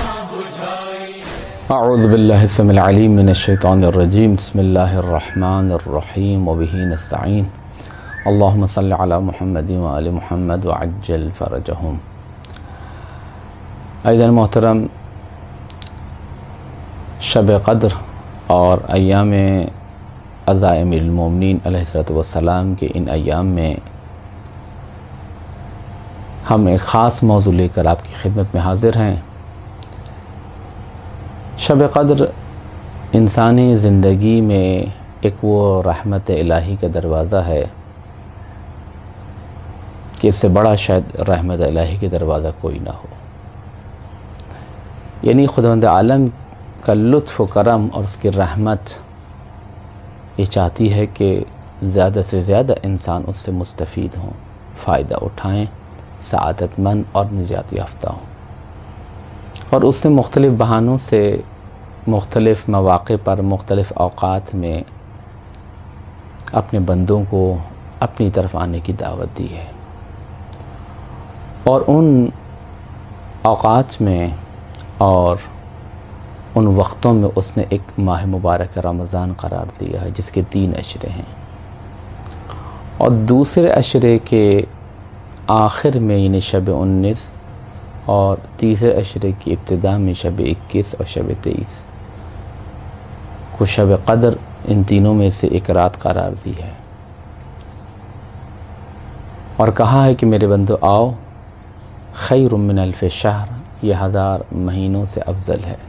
اعوذ باللہ السمیع العلیم من الشیطان الرجیم بسم اللہ الرحمن الرحیم وبہ نستعین اللہم صل علی محمد وآل محمد وعجل فرجہم۔ عزیزان محترم، شب قدر اور ایام عزائم المومنین علیہ السلام کے ان ایام میں ہم ایک خاص موضوع لے کر آپ کی خدمت میں حاضر ہیں۔ شب قدر انسانی زندگی میں ایک وہ رحمت الہی کا دروازہ ہے کہ اس سے بڑا شاید رحمت الہی کا دروازہ کوئی نہ ہو۔ یعنی خداوند عالم کا لطف و کرم اور اس کی رحمت یہ چاہتی ہے کہ زیادہ سے زیادہ انسان اس سے مستفید ہوں، فائدہ اٹھائیں، سعادت مند اور نجات یافتہ ہوں۔ اور اس نے مختلف بہانوں سے مختلف مواقع پر مختلف اوقات میں اپنے بندوں کو اپنی طرف آنے کی دعوت دی ہے، اور ان اوقات میں اور ان وقتوں میں اس نے ایک ماہ مبارک رمضان قرار دیا ہے جس کے 3 عشرے ہیں، اور دوسرے عشرے کے آخر میں یعنی شب 19 اور تیسرے عشرے کی ابتدا میں شب 21 اور شب 23 کو شب قدر ان تینوں میں سے ایک رات قرار دی ہے، اور کہا ہے کہ میرے بندو آؤ، خیر من الف شہر، یہ 1000 مہینوں سے افضل ہے۔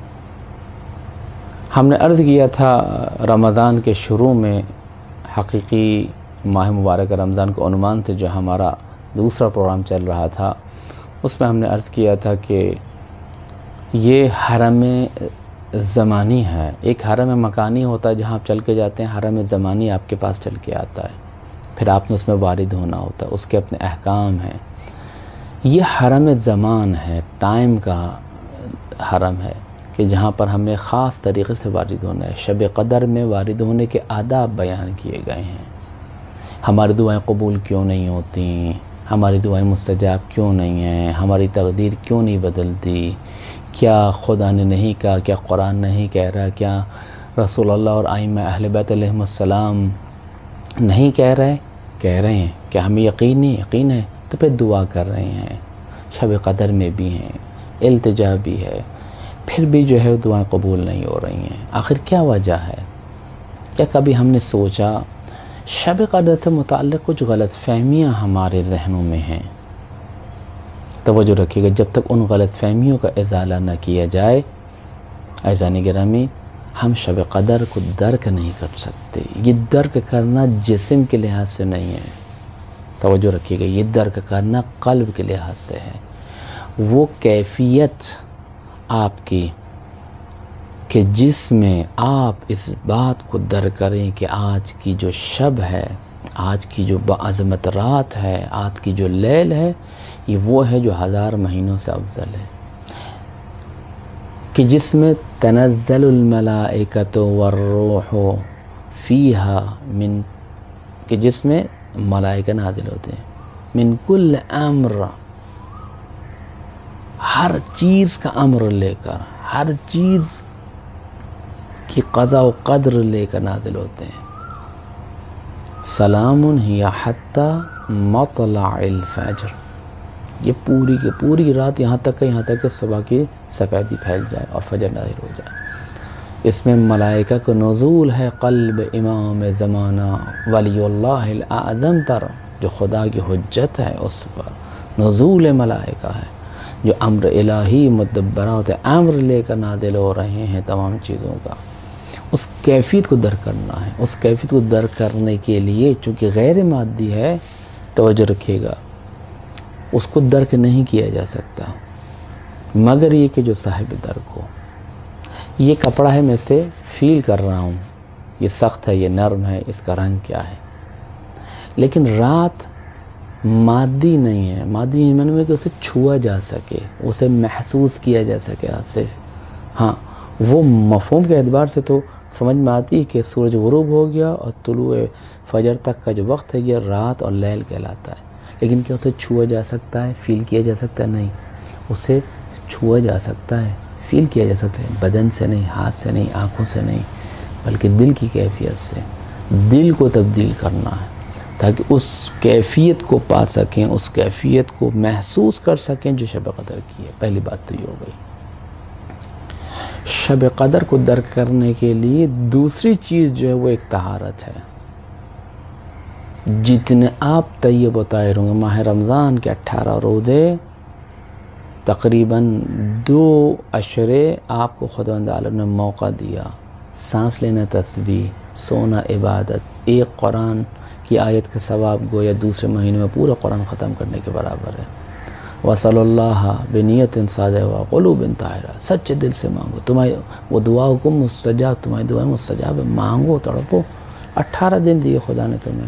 ہم نے عرض کیا تھا رمضان کے شروع میں حقیقی ماہ مبارک رمضان کے عنوان سے جو ہمارا دوسرا پروگرام چل رہا تھا، اس میں ہم نے عرض کیا تھا کہ یہ حرم زمانی ہے۔ ایک حرم مکانی ہوتا ہے جہاں آپ چل کے جاتے ہیں، حرم زمانی آپ کے پاس چل کے آتا ہے، پھر آپ نے اس میں وارد ہونا ہوتا ہے، اس کے اپنے احکام ہیں۔ یہ حرم زمان ہے، ٹائم کا حرم ہے کہ جہاں پر ہم نے خاص طریقے سے وارد ہونا ہے۔ شب قدر میں وارد ہونے کے آداب بیان کیے گئے ہیں۔ ہماری دعائیں قبول کیوں نہیں ہوتی، ہماری دعائیں مستجاب کیوں نہیں ہیں، ہماری تقدیر کیوں نہیں بدلتی، کیا خدا نے نہیں کہا، کیا قرآن نہیں کہہ رہا، کیا رسول اللہ اور ائمہ اہل بیت علیہم السلام نہیں کہہ رہے ہیں، کیا ہمیں یقین ہے تو پھر دعا کر رہے ہیں۔ شب قدر میں بھی ہیں، التجا بھی ہے، پھر بھی جو ہے دعائیں قبول نہیں ہو رہی ہیں۔ آخر کیا وجہ ہے؟ کیا کبھی ہم نے سوچا؟ شب قدر سے متعلق کچھ غلط فہمیاں ہمارے ذہنوں میں ہیں۔ توجہ رکھیے گا، جب تک ان غلط فہمیوں کا ازالہ نہ کیا جائے عزیزان گرامی، ہم شب قدر کو درک نہیں کر سکتے۔ یہ درک کرنا جسم کے لحاظ سے نہیں ہے، توجہ رکھیے گا، یہ درک کرنا قلب کے لحاظ سے ہے۔ وہ کیفیت آپ کی کہ جس میں آپ اس بات کو درک کریں کہ آج کی جو شب ہے، آج کی جو بعظمت رات ہے، آج کی جو لیل ہے، یہ وہ ہے جو 1000 مہینوں سے افضل ہے، کہ جس میں تنزل الملائکۃ والروح فیہا کہ جس میں ملائکہ نازل ہوتے ہیں، من کل امر، ہر چیز کا امر لے کر، ہر چیز کی قضاء و قدر لے کر نازل ہوتے ہیں۔ سلام ہی حتی مطلع الفجر، یہ پوری کی پوری رات یہاں تک کہ صبح کی سفیدی پھیل جائے اور فجر نازل ہو جائے۔ اس میں ملائکہ کو نزول ہے قلب امام زمانہ ولی اللہ الاعظم پر، جو خدا کی حجت ہے اس پر نزول ملائکہ ہے، جو امر الہی مدبرات امر لے کر نازل ہو رہے ہیں تمام چیزوں کا۔ اس کیفیت کو درک کرنا ہے۔ اس کیفیت کو درک کرنے کے لیے چونکہ غیر مادی ہے، توجہ رکھیے گا، اس کو درک نہیں کیا جا سکتا مگر یہ کہ جو صاحب درک ہو۔ یہ کپڑا ہے، میں اسے فیل کر رہا ہوں، یہ سخت ہے، یہ نرم ہے، اس کا رنگ کیا ہے، لیکن رات مادی نہیں ہے۔ مادی نہیں معنی میں کہ اسے چھوا جا سکے، اسے محسوس کیا جا سکے صرف۔ ہاں، وہ مفہوم کے اعتبار سے تو سمجھ میں آتی ہے کہ سورج غروب ہو گیا اور طلوع فجر تک کا جو وقت ہے یہ رات اور لیل کہلاتا ہے، لیکن کیا اسے چھوا جا سکتا ہے، فیل کیا جا سکتا ہے؟ نہیں، اسے چھوا جا سکتا ہے، فیل کیا جا سکتا ہے، بدن سے نہیں، ہاتھ سے نہیں، آنکھوں سے نہیں، بلکہ دل کی کیفیت سے۔ دل کو تبدیل کرنا ہے تاکہ اس کیفیت کو پا سکیں، اس کیفیت کو محسوس کر سکیں جو شب قدر کی ہے۔ پہلی بات تو یہ ہو گئی۔ شب قدر کو درک کرنے کے لیے دوسری چیز جو ہے وہ ایک طہارت ہے۔ جتنے آپ طیب و طاہر ہوں گے، ماہ رمضان کے 18 روزے تقریباً 2 اشرے آپ کو خداوند عالم نے موقع دیا، سانس لینا تسبیح، سونا عبادت، ایک قرآن کی آیت کا ثواب گویا دوسرے مہینے میں پورا قرآن ختم کرنے کے برابر ہے۔ وصلی اللہ بنیت صادقہ وقلوب طاہرہ، سچے دل سے مانگو، تمہاری وہ دعاؤکم مستجاب، تمہاری دعائیں مستجاب ہے، مانگو، تڑپو۔ 18 دن دیے خدا نے تمہیں،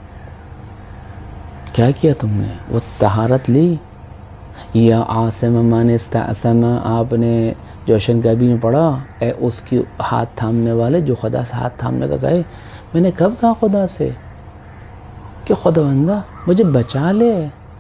کیا کیا تم نے؟ وہ طہارت لی۔ یا عاصم من استعصم، آپ نے جوشن کبھی میں پڑھا، اے اس کی ہاتھ تھامنے والے جو خدا سے ہاتھ تھامنے کا کہے، میں نے کب کہا خدا سے کہ خدا بندہ مجھے بچا لے؟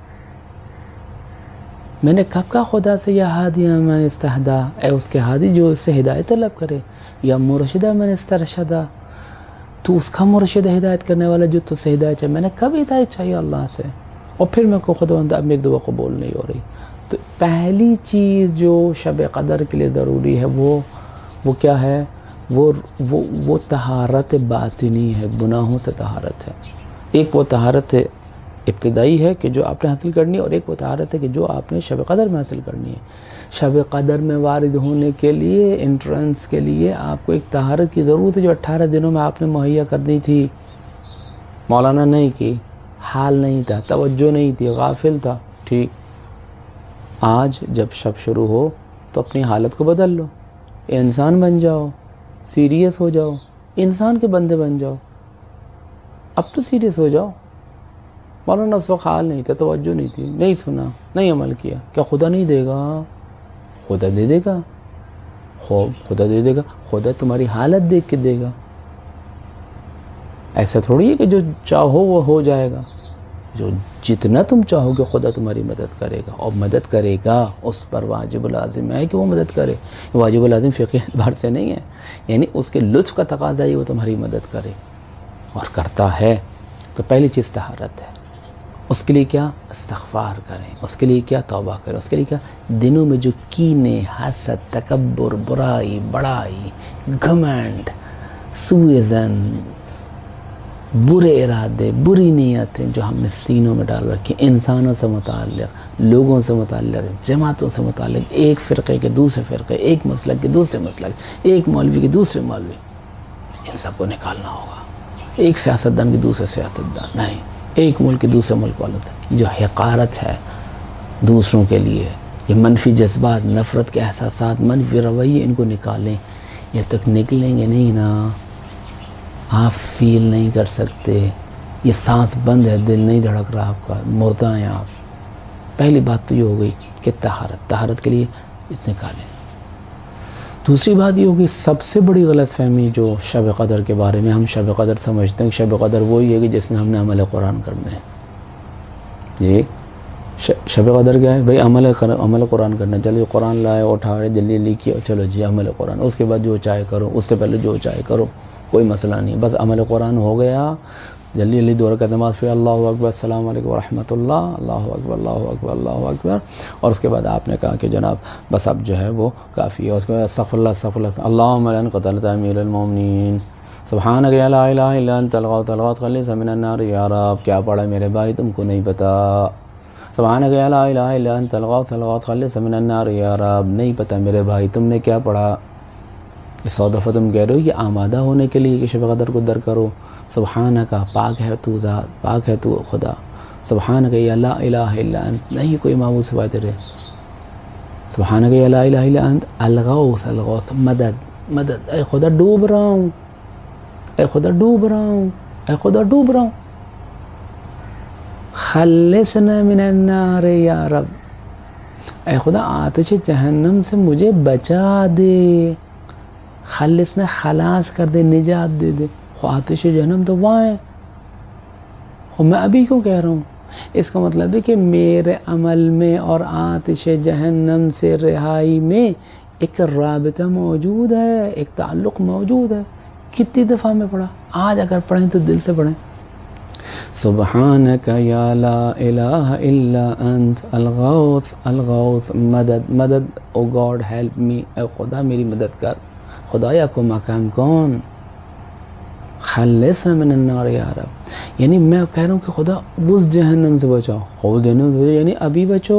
میں نے کب کہا خدا سے یا ہادی من استہدا، اے اس کے ہادی جو اس سے ہدایت طلب کرے، یا مرشدہ من استرشدہ، تو اس کا مرشد ہدایت کرنے والا جو تو سے ہدایت چاہے۔ میں نے کب ہدایت چاہیے اللہ سے؟ اور پھر میں کو خدا بندہ اب میری دعا قبول نہیں ہو رہی۔ تو پہلی چیز جو شب قدر کے لیے ضروری ہے وہ کیا ہے؟ وہ طہارت باطنی ہے، گناہوں سے طہارت ہے۔ ایک وہ طہارت ابتدائی ہے کہ جو آپ نے حاصل کرنی ہے، اور ایک وہ طہارت ہے کہ جو آپ نے شب قدر میں حاصل کرنی ہے۔ شب قدر میں وارد ہونے کے لیے، انٹرنس کے لیے آپ کو ایک طہارت کی ضرورت ہے جو 18 دنوں میں آپ نے مہیا کرنی تھی۔ مولانا نہیں کی، حال نہیں تھا، توجہ نہیں تھی، غافل تھا، ٹھیک۔ آج جب شب شروع ہو تو اپنی حالت کو بدل لو، انسان بن جاؤ، سیریس ہو جاؤ، انسان کے بندے بن جاؤ۔ اب تو سیریس ہو جاؤ۔ مولانا اس وقت حال نہیں تھا، توجہ نہیں تھی، نہیں سنا، نہیں عمل کیا، کیا خدا نہیں دے گا؟ خدا دے دے گا، خدا دے دے گا، خدا تمہاری حالت دیکھ کے دے گا۔ ایسا تھوڑی ہے کہ جو چاہو وہ ہو جائے گا، جو جتنا تم چاہو گے خدا تمہاری مدد کرے گا، اور مدد کرے گا اس پر واجب العظم ہے کہ وہ مدد کرے۔ واجب العظم فقہ اعتبار سے نہیں ہے، یعنی اس کے لطف کا تقاضا ہے وہ تمہاری مدد کرے، اور کرتا ہے۔ تو پہلی چیز طہارت ہے۔ اس کے لیے کیا؟ استغفار کریں، اس کے لیے کیا؟ توبہ کریں، اس کے لیے کیا؟ دنوں میں جو کینے، حسد، تکبر، برائی، بڑائی، گھمنڈ، سوء ظن، برے ارادے، بری نیتیں جو ہم نے سینوں میں ڈال رکھی، انسانوں سے متعلق، لوگوں سے متعلق، جماعتوں سے متعلق، ایک فرقے کے دوسرے فرقے، ایک مسلک کے دوسرے مسلک، ایک مولوی کے دوسرے مولوی، ان سب کو نکالنا ہوگا۔ ایک سیاستدان کے دوسرے سیاستدان نہیں، ایک ملک کے دوسرے ملک والوں تک۔ جو حقارت ہے دوسروں کے لیے، یہ منفی جذبات، نفرت کے احساسات، منفی رویے، ان کو نکالیں۔ جب تک نکلیں گے نہیں نا، آپ فیل نہیں کر سکتے۔ یہ سانس بند ہے، دل نہیں دھڑک رہا آپ کا، مردہ ہیں آپ۔ پہلی بات تو یہ ہو گئی کہ طہارت کے لیے اس نکالیں۔ دوسری بات یہ ہوگی، سب سے بڑی غلط فہمی جو شب قدر کے بارے میں، ہم شب قدر سمجھتے ہیں کہ شب قدر وہی ہے کہ جس میں ہم نے عمل قرآن کرنا ہے۔ جی شب قدر کیا ہے بھائی؟ عمل قرآن کرنا۔ چلو قرآن لائے، اٹھائے، جلدی جلدی کیا، چلو جی عمل قرآن، اس کے بعد جو چاہے کرو، اس سے پہلے جو چاہے کرو، کوئی مسئلہ نہیں، بس عمل قرآن ہو گیا، جلدی جلدی 2 رکعت نماز پڑھی، اللہ اکبر، السلام علیکم ورحمۃ اللہ، اللہ اکبر، اللہ اکبر، اللہ اکبر، اور اس کے بعد آپ نے کہا کہ جناب بس اب جو ہے وہ کافی ہے۔ اس کے بعد استغفر اللہ، استغفر اللہ، اللہم لعن قتلۃ امیر المومنین، سبحانک یا لا الہ الا انت الغوث الغوث خلص من النار۔ یا رب کیا پڑھا میرے بھائی، تم کو نہیں پتا؟ سبحانک یا لا الہ الا انت الغوث الغوث خلص من النار۔ یا رب نہیں پتا میرے بھائی، تم نے کیا پڑھا؟ یہ 100 دفعہ تم کہہ رہے ہو یہ آمادہ ہونے کے لیے کہ شب قدر کو در کرو۔ سبحانک، پاک ہے تو ذات، پاک ہے تو خدا، سبحانک یا لا الہ الا انت، نہیں کوئی معبود سوائے تیرے، سبحانک یا لا الہ الا انت الغوث الغوث، مدد مدد، اے خدا ڈوب رہا ہوں، اے خدا ڈوب رہا ہوں، اے خدا ڈوب رہا ہوں، خلصنا من النار یا رب، اے خدا آتش جہنم سے مجھے بچا دے، خلصنا خلاص کر دے، نجات دے دے۔ آتش جہنم تو وہاں ہے، اور میں ابھی کیوں کہہ رہا ہوں؟ اس کا مطلب ہے کہ میرے عمل میں اور آتش جہنم سے رہائی میں ایک رابطہ موجود ہے، ایک تعلق موجود ہے۔ کتنی دفعہ میں پڑھا؟ آج اگر پڑھیں تو دل سے پڑھیں۔ سبحانک یا لا الہ الا انت الغوث الغوث مدد مدد، او گاڈ ہیلپ می، اے خدا میری مدد کر۔ خدایا کو مقام کون؟ خلصنا من النار یا رب، یعنی میں کہہ رہا ہوں کہ خدا اس جہنم سے بچاؤ، خود جہنم سے بچاؤ، یعنی ابھی بچو،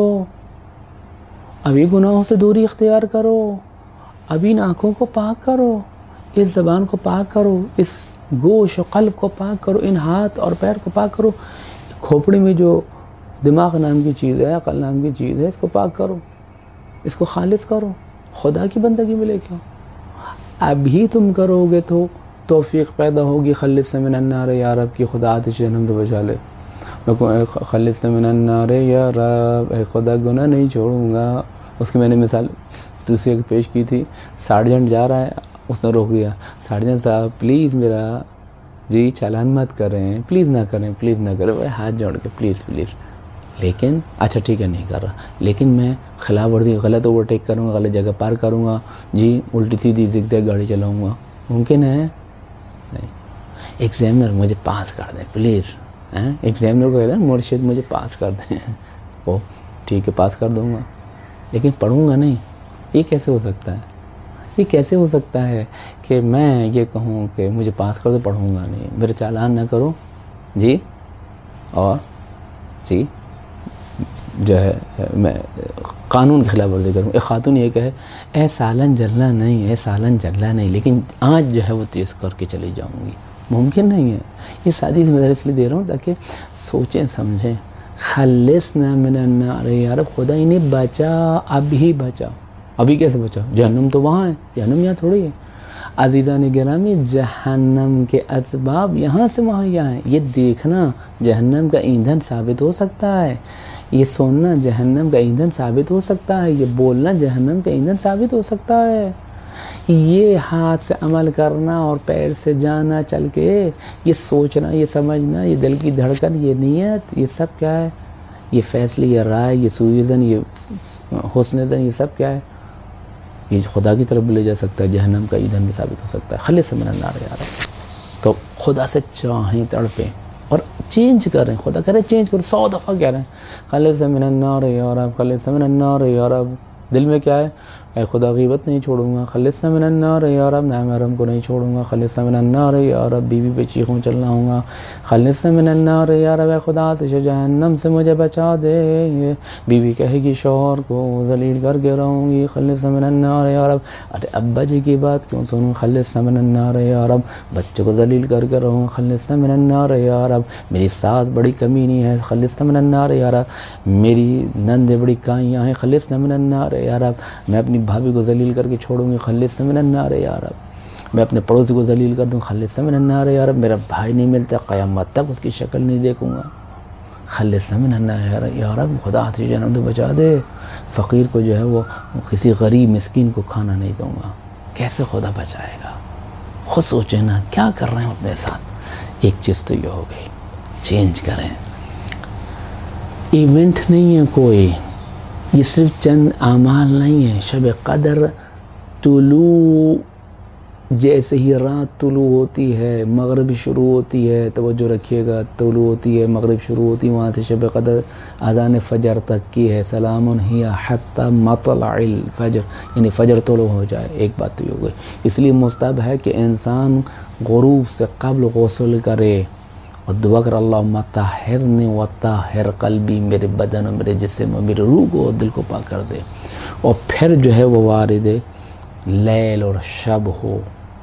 ابھی گناہوں سے دوری اختیار کرو، ابھی ان آنکھوں کو پاک کرو، اس زبان کو پاک کرو، اس گوش و قلب کو پاک کرو، ان ہاتھ اور پیر کو پاک کرو، کھوپڑی میں جو دماغ نام کی چیز ہے، عقل نام کی چیز ہے، اس کو پاک کرو، اس کو خالص کرو، خدا کی بندگی میں لے کے آؤ۔ ابھی تم کرو گے تو توفیق پیدا ہوگی خلصنا من النار یا رب کی، خدا آتش جہنم سے بچا لے۔ خلصنا من النار یا رب، اے خدا گناہ نہیں چھوڑوں گا۔ اس کی میں نے مثال دوسری ایک پیش کی تھی، سارجنٹ جا رہا ہے، اس نے روک دیا، سارجنٹ صاحب پلیز میرا جی چالان مت کریں، پلیز نہ کریں، پلیز نہ کریں، وہ ہاتھ جوڑ کے پلیز پلیز، لیکن اچھا ٹھیک ہے نہیں کر رہا، لیکن میں خلاف ورزی غلط اوورٹیک کروں گا، غلط جگہ پار کروں گا، جی الٹی سیدھی زگزیگ گاڑی چلاؤں گا، ممکن ہے؟ نہیں۔ ایگزامنر مجھے پاس کر دیں پلیز، ایگزامنر کو کہتا ہے مرشد مجھے پاس کر دیں، وہ ٹھیک ہے پاس کر دوں گا، لیکن پڑھوں گا نہیں۔ یہ کیسے ہو سکتا ہے؟ یہ کیسے ہو سکتا ہے کہ میں یہ کہوں کہ مجھے پاس کر دو، پڑھوں گا نہیں، میرے چالان نہ کرو جی، اور جی جو ہے میں قانون کی خلاف ورزی کروں۔ ایک خاتون یہ کہے اے سالن جلنا نہیں، اے سالن جلنا نہیں، لیکن آج جو ہے وہ تیز کر کے چلی جاؤں گی، ممکن نہیں ہے۔ یہ سادی ذمہ داری اس لیے دے رہا ہوں تاکہ سوچیں سمجھیں۔ خلصنا من النار یا رب، خدا انہیں بچا، ابھی بچا۔ ابھی کیسے بچا؟ جہنم تو وہاں ہے، جہنم یہاں تھوڑی ہے۔ عزیزان گرامی، جہنم کے اسباب یہاں سے مہیا ہیں۔ یہ دیکھنا جہنم کا ایندھن ثابت ہو سکتا ہے، یہ سننا جہنم کا ایندھن ثابت ہو سکتا ہے، یہ بولنا جہنم کا ایندھن ثابت ہو سکتا ہے، یہ ہاتھ سے عمل کرنا اور پیر سے جانا چل کے، یہ سوچنا، یہ سمجھنا، یہ دل کی دھڑکن، یہ نیت، یہ سب کیا ہے؟ یہ فیصلے، یہ رائے، یہ سوئزن، یہ حسن زن، یہ سب کیا ہے؟ یہ خدا کی طرف بھی لے جا سکتا ہے، جہنم کا ایندھن بھی ثابت ہو سکتا ہے۔ خلصنا من النار یا رب، تو خدا سے چاہیں تڑپیں اور چینج کریں۔ خدا کہہ رہے ہیں چینج کرو، 100 دفعہ کہہ رہے ہیں خلصنا من النار یا رب، خلصنا من النار یا رب۔ دل میں کیا ہے؟ اے خدا غیبت نہیں چھوڑوں گا، خلصنا من النار یا رب، نام حرام کو نہیں چھوڑوں گا، خلصنا من النار یا رب، بیوی پہ چیخوں چلنا ہوں گا، خلصنا من النار یا رب، اے خدا آتش جہنم سے مجھے بچا دے۔ بیوی کہے گی شوہر کو ذلیل کر کے رہوں گی، خلصنا من النار یا رب، ارے ابا جی کی بات کیوں سنوں، خلصنا من النار یا رب، بچے کو ذلیل کر کے رہوں، خلصنا من النار یا رب، میری ساس بڑی کمینی ہے، خلصنا من النار یا رب، میری نندیں بڑی کائیاں ہیں، خلصنا من النار یا رب، میں اپنی بھابھی کو ذلیل کر کے چھوڑوں گی، خلصنا من النار یا رب، میں اپنے پڑوسی کو ذلیل کر دوں، خلصنا من النار یا رب، میرا بھائی نہیں ملتا، قیامت تک اس کی شکل نہیں دیکھوں گا، خلصنا من النار یا رب، خدا آتش جہنم سے بچا دے۔ فقیر کو جو ہے وہ کسی غریب مسکین کو کھانا نہیں دوں گا، کیسے خدا بچائے گا؟ خود سوچیں نا کیا کر رہے ہیں اپنے ساتھ۔ ایک چیز تو یہ ہو گئی، چینج کریں۔ ایونٹ نہیں ہے کوئی، یہ صرف چند اعمال نہیں ہے۔ شب قدر طلوع، جیسے ہی رات طلوع ہوتی ہے مغرب شروع ہوتی ہے، توجہ رکھیے گا، طلوع ہوتی ہے مغرب شروع ہوتی ہے، وہاں سے شب قدر اذان فجر تک کی ہے، سلام ہی حتی مطلع الفجر، یعنی فجر طلوع ہو جائے۔ ایک بات تو یہ ہو گئی، اس لیے مستحب ہے کہ انسان غروب سے قبل غسل کرے اور دعا کر اللہم طہرنی وطہر قلبی، میرے بدن اور میرے جسم اور میرے روح کو اور دل کو پاک کر دے، اور پھر جو ہے وہ وارد لیل اور شب ہو۔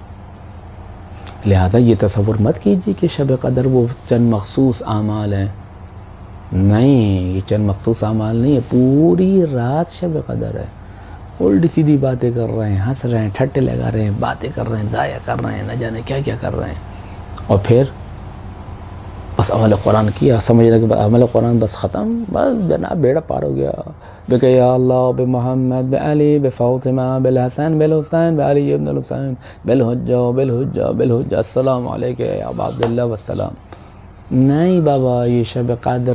لہذا یہ تصور مت کیجیے کہ شب قدر وہ چند مخصوص اعمال ہیں، نہیں، یہ چند مخصوص اعمال نہیں ہے، پوری رات شب قدر ہے۔ الٹی سیدھی باتیں کر رہے ہیں، ہنس رہے ہیں، ٹھٹے لگا رہے ہیں، باتیں کر رہے ہیں، ضائع کر رہے ہیں، نہ جانے کیا کیا کر رہے ہیں، اور پھر بس عمل قرآن کیا، سمجھ رہے کہ عمل قرآن بس ختم، بس جناب بیڑا پار ہو گیا، بکہ یا اللہ بمحمد بعلی بفاطمہ بالحسن بالحسین بعلی ابن الحسین بالحجہ بالحجہ بالحجہ السلام علیکہ یا ابا عبداللہ والسلام۔ نہیں بابا یہ شب قدر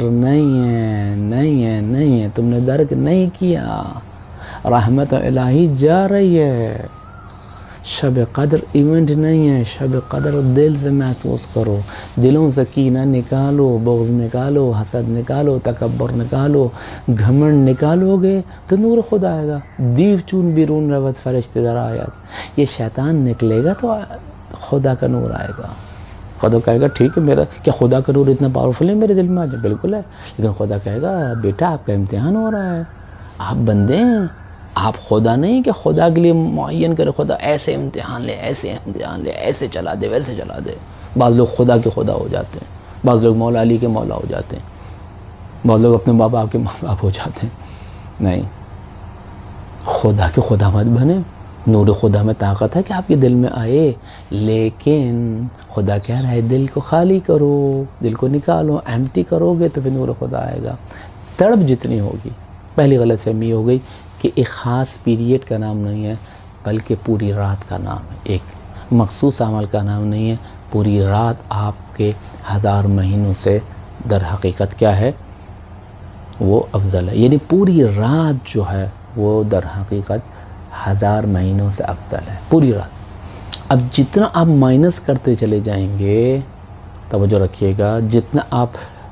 نہیں ہے، تم نے درک نہیں کیا، رحمت الہی جا رہی ہے، شب قدر ایونٹ نہیں ہے، شب قدر دل سے محسوس کرو، دلوں سے کینہ نکالو، بغض نکالو، حسد نکالو، تکبر نکالو، گھمنڈ نکالو گے تو نور خدا آئے گا۔ دیو چون بیرون روت فرشتے در آیت، یہ شیطان نکلے گا تو خدا کا نور آئے گا۔ خدا کہے گا ٹھیک ہے، میرا کیا خدا کا نور اتنا پاورفل ہے میرے دل میں آ جائے؟ بالکل ہے، لیکن خدا کہے گا بیٹا آپ کا امتحان ہو رہا ہے، آپ بندے ہیں، آپ خدا نہیں کہ خدا کے لیے معین کرے، خدا ایسے امتحان لے، ایسے چلا دے، ویسے چلا دے۔ بعض لوگ خدا کے خدا ہو جاتے ہیں، بعض لوگ مولا علی کے مولا ہو جاتے ہیں، بعض لوگ اپنے ماں باپ کے ماں باپ ہو جاتے ہیں۔ نہیں، خدا کے خدا مت بنے، نور خدا میں طاقت ہے کہ آپ کے دل میں آئے، لیکن خدا کہہ رہا ہے دل کو خالی کرو، دل کو نکالو، ایمٹی کرو گے تو پھر نور خدا آئے گا۔ تڑپ جتنی ہوگی، پہلی غلط فہمی ہو گئی کہ ایک خاص پیریڈ کا نام نہیں ہے بلکہ پوری رات کا نام ہے، ایک مخصوص عمل کا نام نہیں ہے، پوری رات آپ کے 1000 مہینوں سے در حقیقت کیا ہے وہ افضل ہے، یعنی پوری رات جو ہے وہ در حقیقت 1000 مہینوں سے افضل ہے، پوری رات۔ اب جتنا آپ مائنس کرتے چلے جائیں گے، توجہ رکھیے گا، جتنا آپ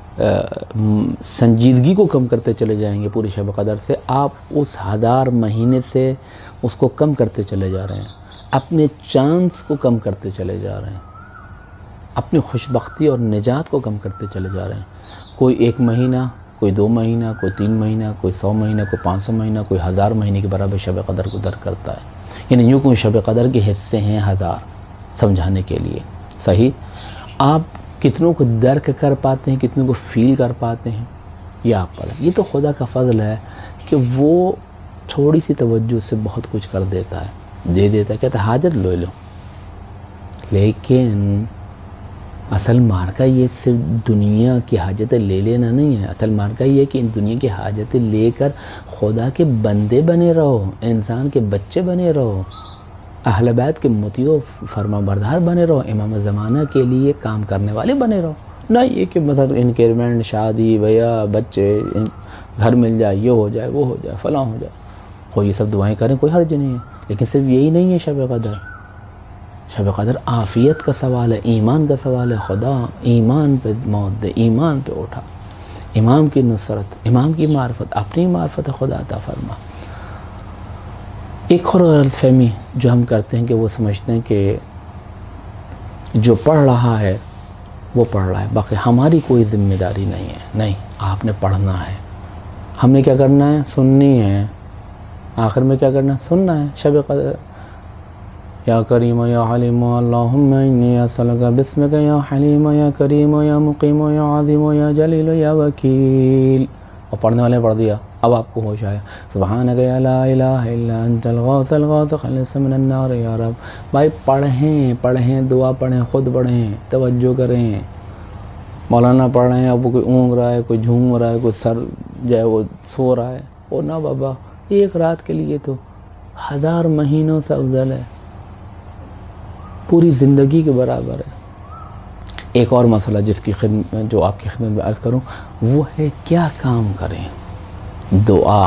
سنجیدگی کو کم کرتے چلے جائیں گے پوری شب قدر سے، آپ اس 1000 مہینے سے اس کو کم کرتے چلے جا رہے ہیں، اپنے چانس کو کم کرتے چلے جا رہے ہیں، اپنی خوشبختی اور نجات کو کم کرتے چلے جا رہے ہیں۔ کوئی 1 مہینہ، کوئی 2 مہینہ، کوئی 3 مہینہ، کوئی 100 مہینہ، کوئی 500 مہینہ، کوئی 1000 مہینے کے برابر شب قدر کو درک کرتا ہے، یعنی یوں کوئی شب قدر کے حصے ہیں 1000 سمجھانے کے لیے، صحیح؟ آپ کتنوں کو درک کر پاتے ہیں، کتنوں کو فیل کر پاتے ہیں، یہ آپ پر ہے۔ یہ تو خدا کا فضل ہے کہ وہ تھوڑی سی توجہ سے بہت کچھ کر دیتا ہے، دے دیتا ہے، کہتا ہے حاجت لے لو، لیکن اصل مارکا یہ صرف دنیا کی حاجتیں لے لینا نہیں ہے، اصل مارکا یہ ہے کہ ان دنیا کی حاجتیں لے کر خدا کے بندے بنے رہو، انسان کے بچے بنے رہو، اہل بیت کے مطیع فرما بردار بنے رہو، امام زمانہ کے لیے کام کرنے والے بنے رہو، نہ یہ کہ مثلا انکریمنٹ، شادی، بھیا، بچے، گھر مل جائے، یہ ہو جائے، وہ ہو جائے، فلاں ہو جائے، کوئی یہ سب دعائیں کریں، کوئی حرج نہیں ہے، لیکن صرف یہی نہیں ہے شب قدر۔ شب قدر عافیت کا سوال ہے، ایمان کا سوال ہے، خدا ایمان پہ موت دے، ایمان پہ اٹھا، امام کی نصرت، امام کی معرفت، اپنی معرفت خدا عطا فرما۔ ایک اور غلط فہمی جو ہم کرتے ہیں کہ وہ سمجھتے ہیں کہ جو پڑھ رہا ہے وہ پڑھ رہا ہے، باقی ہماری کوئی ذمہ داری نہیں ہے۔ نہیں، آپ نے پڑھنا ہے، ہم نے کیا کرنا ہے؟ سننی ہے، آخر میں کیا کرنا ہے؟ سننا ہے۔ شب قدر یا کریم یا حلیم اللہم انی اسألک بسمک یا حلیم یا کریم یا مقیم یا عظیم یا جلیل یا وکیل، اور پڑھنے والے نے پڑھ دیا، اب آپ کو ہوش آیا، سبحانک یا لا الہ الا انت الغوث الغوث خلص من النار یا رب۔ بھائی پڑھیں، دعا پڑھیں، خود پڑھیں، توجہ کریں۔ مولانا پڑھ رہے ہیں، اب کوئی اونگ رہا ہے، کوئی جھوم رہا ہے، کوئی سر جو ہے وہ سو رہا ہے، وہ نہ بابا، ایک رات کے لیے تو 1000 مہینوں سے افضل ہے، پوری زندگی کے برابر ہے۔ ایک اور مسئلہ جس کی خدمت، جو آپ کی خدمت میں عرض کروں، وہ ہے کیا کام کریں؟ دعا،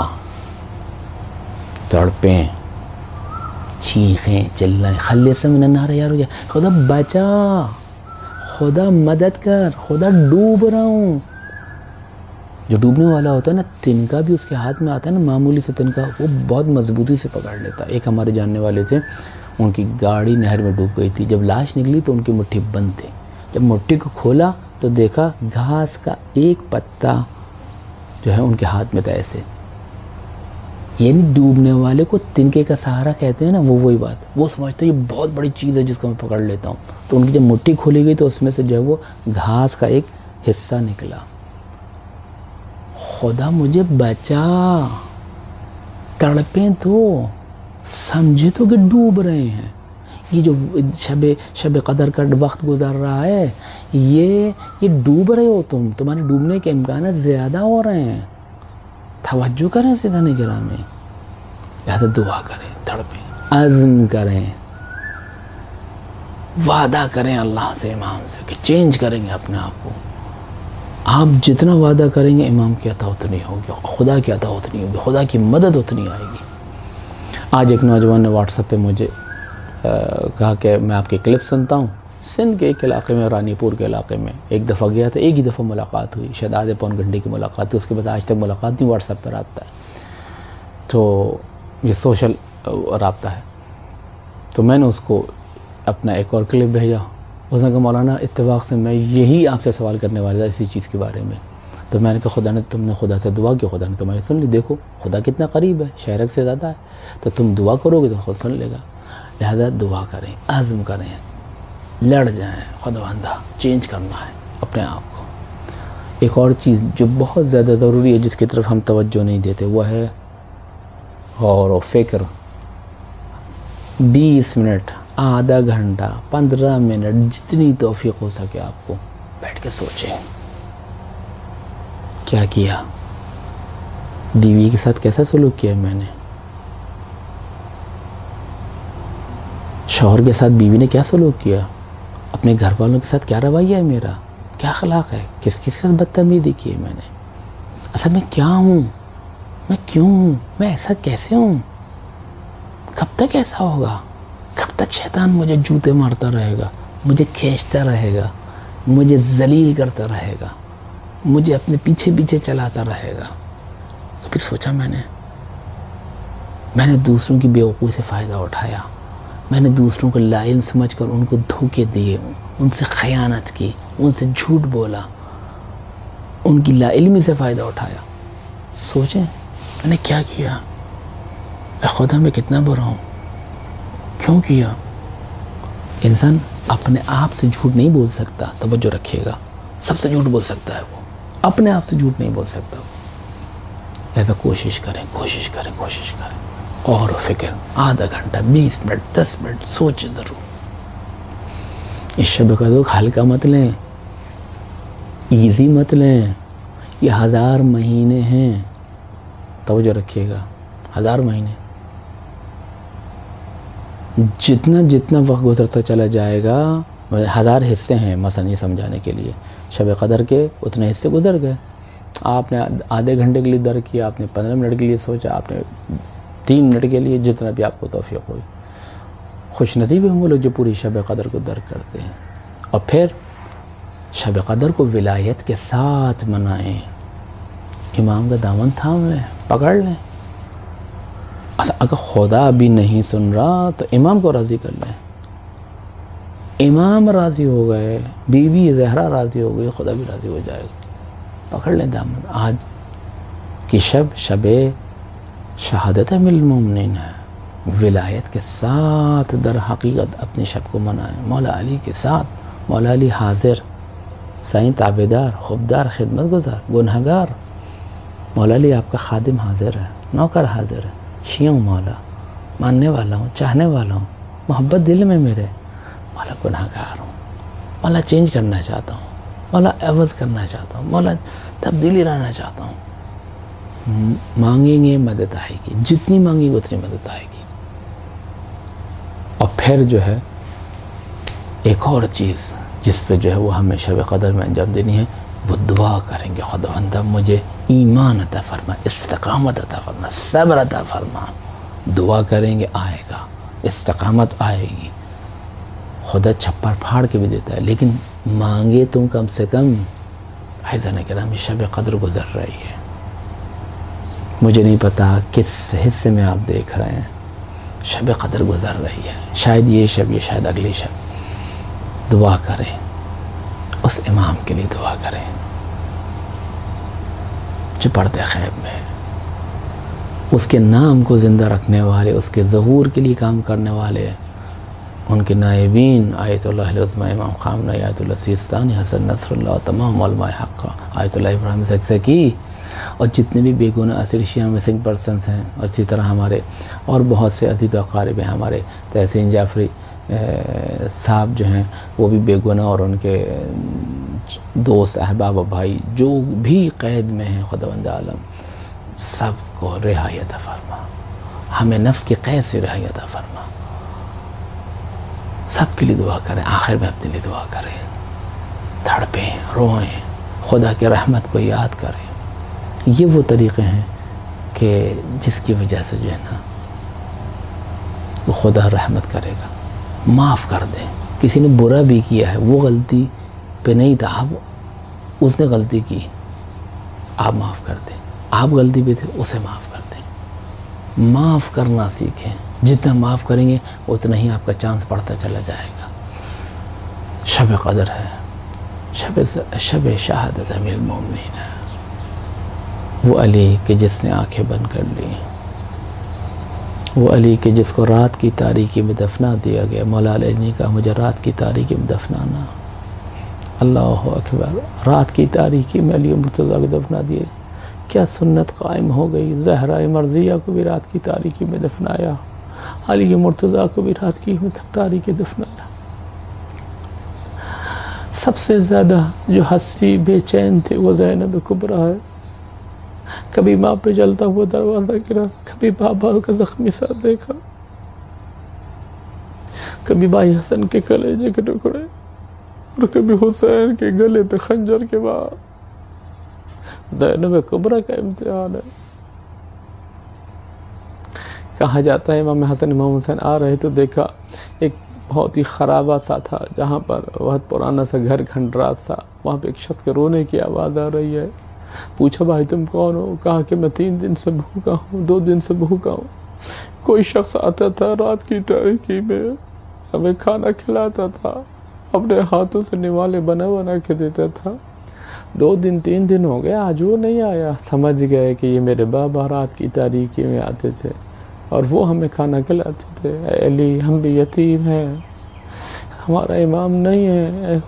تڑپیں، چیخیں، چلائیں، خلص من النار یا رب، خدا بچا، خدا مدد کر، خدا ڈوب رہا ہوں۔ جو ڈوبنے والا ہوتا ہے نا، تنکا بھی اس کے ہاتھ میں آتا ہے نا، معمولی سے تنکا، وہ بہت مضبوطی سے پکڑ لیتا ہے۔ ایک ہمارے جاننے والے تھے، ان کی گاڑی نہر میں ڈوب گئی تھی، جب لاش نکلی تو ان کی مٹھی بند تھی، جب مٹھی کو کھولا تو دیکھا گھاس کا ایک پتا جو ہے ان کے ہاتھ میں تھا، ایسے، یعنی ڈوبنے والے کو تنکے کا سہارا کہتے ہیں نا، وہ وہی بات، وہ سمجھتے ہیں یہ بہت بڑی چیز ہے جس کو میں پکڑ لیتا ہوں، تو ان کی جب مٹھی کھولی گئی تو اس میں سے جو ہے وہ گھاس کا ایک حصہ نکلا۔ خدا مجھے بچا، تڑپیں تو، سمجھے تو کہ ڈوب رہے ہیں، یہ جو شب قدر کا وقت گزر رہا ہے، یہ ڈوب رہے ہو تم، تمہارے ڈوبنے کے امکانات زیادہ ہو رہے ہیں، توجہ کریں سیدھانے گرامی، لہذا دعا کریں، تڑپیں، عزم کریں، وعدہ کریں اللہ سے، امام سے کہ چینج کریں گے اپنے آپ کو، آپ جتنا وعدہ کریں گے امام کی عطا اتنی ہوگی، خدا کی عطا اتنی ہوگی، خدا کی مدد اتنی آئے گی۔ آج ایک نوجوان نے واٹس ایپ پہ مجھے کہا کہ میں آپ کی کلپ سنتا ہوں، سندھ کے ایک علاقے میں، رانی پور کے علاقے میں ایک دفعہ گیا تھا، ایک ہی دفعہ ملاقات ہوئی، شاید آدھے پون گھنٹے کی ملاقات تھی، اس کے بعد آج تک ملاقات نہیں، واٹس ایپ پہ رابطہ ہے، تو یہ سوشل رابطہ ہے۔ تو میں نے اس کو اپنا ایک اور کلپ بھیجا، اس نے کہا مولانا اتفاق سے میں یہی آپ سے سوال کرنے والا تھا اسی چیز کے بارے میں۔ تو میں نے کہا تم نے خدا سے دعا کی، خدا نے تمہاری سن لی، دیکھو خدا کتنا قریب ہے، شہرک سے زیادہ ہے، تو تم دعا کرو گے تو خود سن لے گا، لہذا دعا کریں، عزم کریں، لڑ جائیں، خداوندہ چینج کرنا ہے اپنے آپ کو۔ ایک اور چیز جو بہت زیادہ ضروری ہے جس کی طرف ہم توجہ نہیں دیتے وہ ہے غور و فکر۔ 20 منٹ، آدھا گھنٹہ، 15 منٹ، جتنی توفیق ہو سکے آپ کو بیٹھ کے سوچیں کیا کیا، بیوی کے ساتھ کیسا سلوک کیا میں نے، شوہر کے ساتھ بیوی نے کیا سلوک کیا، اپنے گھر والوں کے ساتھ کیا رویہ ہے میرا، کیا اخلاق ہے، کس کے ساتھ بدتمیزی کی ہے میں نے، اصل میں کیا ہوں، میں کیوں ہوں، میں ایسا کیسے ہوں، کب تک ایسا ہوگا، کب تک شیطان مجھے جوتے مارتا رہے گا، مجھے کھینچتا رہے گا، مجھے ذلیل کرتا رہے گا، مجھے اپنے پیچھے پیچھے چلاتا رہے گا۔ تو پھر سوچا میں نے دوسروں کی بیوقوفی سے فائدہ اٹھایا، میں نے دوسروں کو لا علم سمجھ کر ان کو دھوکے دیے، ان سے خیانت کی، ان سے جھوٹ بولا، ان کی لا علمی سے فائدہ اٹھایا۔ سوچیں میں نے کیا کیا، اے خدا میں کتنا برا ہوں، کیوں کیا۔ انسان اپنے آپ سے جھوٹ نہیں بول سکتا، توجہ رکھیے گا، سب سے جھوٹ بول سکتا ہے وہ، اپنے آپ سے جھوٹ نہیں بول سکتا۔ ایسا کوشش کریں، غور و فکر، آدھا گھنٹہ، 20 منٹ، 10 منٹ سوچیں ضرور۔ اس شب قدر کو ہلکا مت لیں، ایزی مت لیں، یہ 1000 مہینے ہیں، توجہ رکھیے گا، 1000 مہینے، جتنا وقت گزرتا چلا جائے گا، 1000 حصے ہیں مثلا یہ سمجھانے کے لیے، شب قدر کے اتنے حصے گزر گئے، آپ نے آدھے گھنٹے کے لیے در کیا، آپ نے 15 منٹ کے لیے سوچا، آپ نے 3 منٹ کے لیے، جتنا بھی آپ کو توفیق ہوئی۔ خوش نصیب ہیں وہ لوگ جو پوری شب قدر کو در کرتے ہیں، اور پھر شب قدر کو ولایت کے ساتھ منائیں، امام کا دامن تھام لیں، پکڑ لیں۔ اگر خدا بھی نہیں سن رہا تو امام کو راضی کر لیں، امام راضی ہو گئے، بیوی زہرا راضی ہو گئی، خدا بھی راضی ہو جائے گا، پکڑ لیں دامن۔ آج کی شب شہادت من المومنین ہے، ولایت کے ساتھ در حقیقت اپنی شب کو منائیں، مولا علی کے ساتھ، مولا علی حاضر، سائیں تابعدار، خوبدار، خدمت گزار، گنہگار، مولا علی آپ کا خادم حاضر ہے، نوکر حاضر ہے، شیعہ ہوں مولا، ماننے والا ہوں، چاہنے والا ہوں، محبت دل میں میرے، مولا گنہگار ہوں، مولا چینج کرنا چاہتا ہوں، مولا عوض کرنا چاہتا ہوں، مولا تبدیلی لانا چاہتا ہوں۔ مانگیں گے مدد آئے گی، جتنی مانگیں گے اتنی مدد آئے گی۔ اور پھر جو ہے ایک اور چیز جس پہ جو ہے وہ ہمیں شب قدر میں انجام دینی ہے، وہ دعا کریں گے، خداوندہ مجھے ایمان عطا فرما، استقامت عطا فرما، صبر عطا فرما۔ دعا کریں گے آئے گا، استقامت آئے گی، خدا چھپر پھاڑ کے بھی دیتا ہے، لیکن مانگے تو کم سے کم۔ عزیزان کرام، شب قدر گزر رہی ہے، مجھے نہیں پتا کس حصے میں آپ دیکھ رہے ہیں، شب قدر گزر رہی ہے، شاید یہ شب، یہ شاید اگلی شب۔ دعا کریں، اس امام کے لیے دعا کریں جو پردے غیب میں ہے، اس کے نام کو زندہ رکھنے والے، اس کے ظہور کے لیے کام کرنے والے، ان کے نائبین، آیت اللہ العظمیٰ امام خامنہ، آیت اللہ سیستانی، حسن نصر اللہ، تمام علماء حق، آیت اللہ ابراہیم زکزکی، اور جتنے بھی بے گناہ اصل شیعہ مسنگ پرسنس ہیں، اور اسی طرح ہمارے اور بہت سے عزیز و اقارب ہیں، ہمارے تحسین جعفری صاحب جو ہیں وہ بھی بے گناہ، اور ان کے دوست احباب و بھائی جو بھی قید میں ہیں، خداوند عالم سب کو رہائی عطا فرما، ہمیں نفس کی قید سے رہائی عطا فرما۔ سب کے لیے دعا کریں، آخر میں اپنے لیے دعا کریں، تڑپیں، روئیں، خدا کی رحمت کو یاد کریں. یہ وہ طریقے ہیں کہ جس کی وجہ سے جو ہے نا وہ خدا رحمت کرے گا. معاف کر دیں. کسی نے برا بھی کیا ہے، وہ غلطی پہ نہیں تھا، آپ اس نے غلطی کی، آپ معاف کر دیں. آپ غلطی پہ تھے، اسے معاف کر دیں. معاف کرنا سیکھیں. جتنا معاف کریں گے اتنا ہی آپ کا چانس بڑھتا چلا جائے گا. شب قدر ہے، شب شہادت امیر المومنین ہے. وہ علی کہ جس نے آنکھیں بند کر لی، وہ علی کہ جس کو رات کی تاریکی میں دفنا دیا گیا. مولا علی نے کہا مجھے رات کی تاریکی میں دفنانا. اللہ اکبر. رات کی تاریکی میں علی مرتضیٰ کو دفنا دیے. کیا سنت قائم ہو گئی. زہرا مرضیہ کو بھی رات کی تاریکی میں دفنایا، علی مرتضیٰ کو بھی رات کی تاریکی دفنایا. سب سے زیادہ جو ہستی بے چین تھے وہ زینب کبریٰ ہے. کبھی ماں پہ جلتا ہوا دروازہ گرا، کبھی بابا کا زخمی سر دیکھا، کبھی بھائی حسن کے کلیجے کے ٹکڑے، اور کبھی حسین کے گلے پہ خنجر کے بعد. زینب کبریٰ کا امتحان ہے. کہا جاتا ہے امام حسن امام حسین آ رہے تو دیکھا ایک بہت ہی خرابہ سا تھا جہاں پر بہت پرانا سا گھر کھنڈرات سا. وہاں پہ ایک شخص کے رونے کی آواز آ رہی ہے. پوچھا بھائی تم کون ہو؟ کہا کہ میں 3 دن سے بھوکا ہوں، 2 دن سے بھوکا ہوں. کوئی شخص آتا تھا رات کی تاریکی میں ہمیں کھانا کھلاتا تھا، اپنے ہاتھوں سے نوالے بنا کے دیتا تھا. 2 دن 3 دن ہو گئے، آج وہ نہیں آیا. سمجھ گئے کہ یہ میرے بابا رات کی تاریکی میں آتے تھے اور وہ ہمیں کھانا کھلاتے تھے. اے علی ہم بھی یتیم ہیں، ہمارا امام نہیں ہے.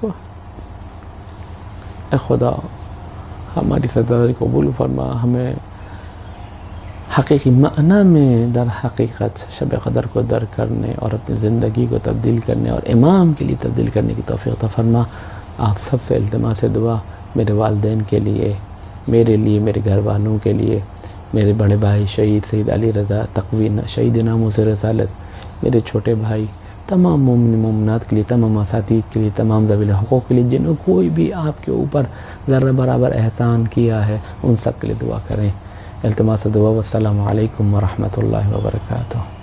اے خدا ہماری صداقت قبول فرما. ہمیں حقیقی معنی میں در حقیقت شب قدر کو درک کرنے اور اپنی زندگی کو تبدیل کرنے اور امام کے لیے تبدیل کرنے کی توفیق عطا فرما. آپ سب سے التماس دعا میرے والدین کے لیے، میرے لیے، میرے گھر والوں کے لیے، میرے بڑے بھائی شہید سید علی رضا تقوی شہید ناموس رسالت، میرے چھوٹے بھائی، تمام مومن مومنات کے لیے، تمام اساتید کے لیے، تمام ذوی الحقوق کے لیے جنہوں کوئی بھی آپ کے اوپر ذرہ برابر احسان کیا ہے ان سب کے لیے دعا کریں. التماس دعا. والسلام علیکم ورحمۃ اللہ وبرکاتہ.